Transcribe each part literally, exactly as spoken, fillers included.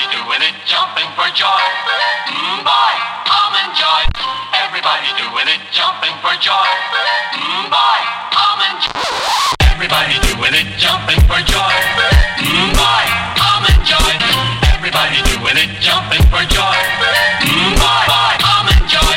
Everybody doing it, jumping for joy. Mm, boy, almond joy. Everybody doing it, jumping for joy. Mm, boy, almond joy. Everybody doing it, jumping for joy. Mm, boy, almond joy. Everybody doing it, jumping for joy. Mm, boy, boy, almond joy.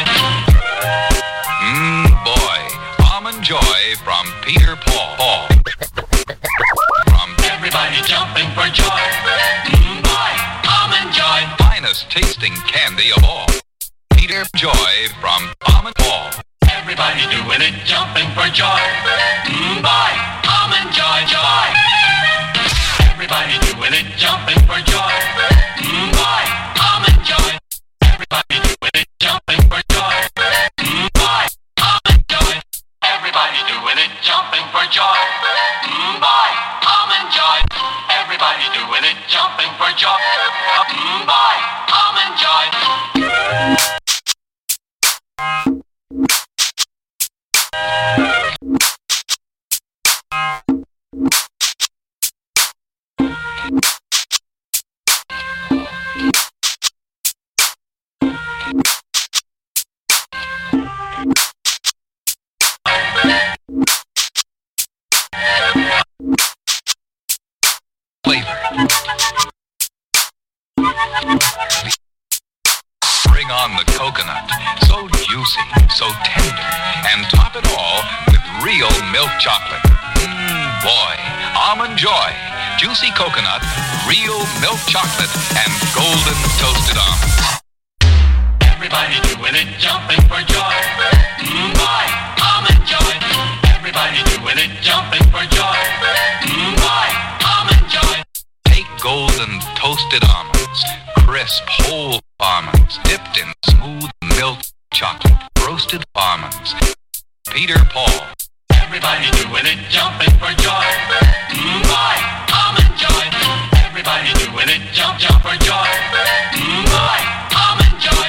Mmm, boy, almond joy from Peter Paul. Paul. From Everybody jumping for joy. Mm, boy, almond joy. finest tasting candy of all. Peter Joy from Almond Paul. Everybody doing it, jumping for joy. Mm, boy, almond joy, joy. Everybody doing it, jumping for joy. Mm, boy, almond joy. Everybody doing it, jumping for joy. Mm, boy, almond joy. Everybody doing it, jumping for joy. Mm, boy, almond joy. Everybody doing it, jumping for joy. Mm, boy, almond joy. Bring on the coconut, so juicy, so tender, and top it all with real milk chocolate. Mmm, boy, Almond Joy, juicy coconut, real milk chocolate, and golden toasted almonds. Everybody doing it, jumping for joy. Mm, boy, almond joy. Everybody doing it, jumping for joy. Mm, boy, almond joy. Take golden toasted almonds, crisp whole almonds, dipped in smooth milk chocolate, roasted almonds. Peter Paul. Everybody doing it, jumping for joy. Mm, boy, almond joy. Everybody doing it, jump, jump for joy. Mm, boy, almond joy.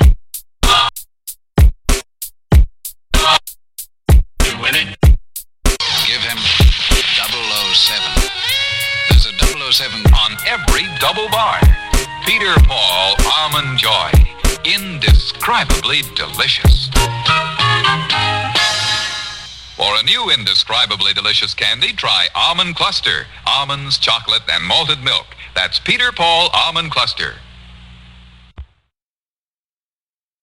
Doing it. Give him double oh seven. There's a double oh seven on every double bar. Peter Paul Almond Joy. Indescribably delicious. For a new indescribably delicious candy, try Almond Cluster. Almonds, chocolate, and malted milk. That's Peter Paul Almond Cluster.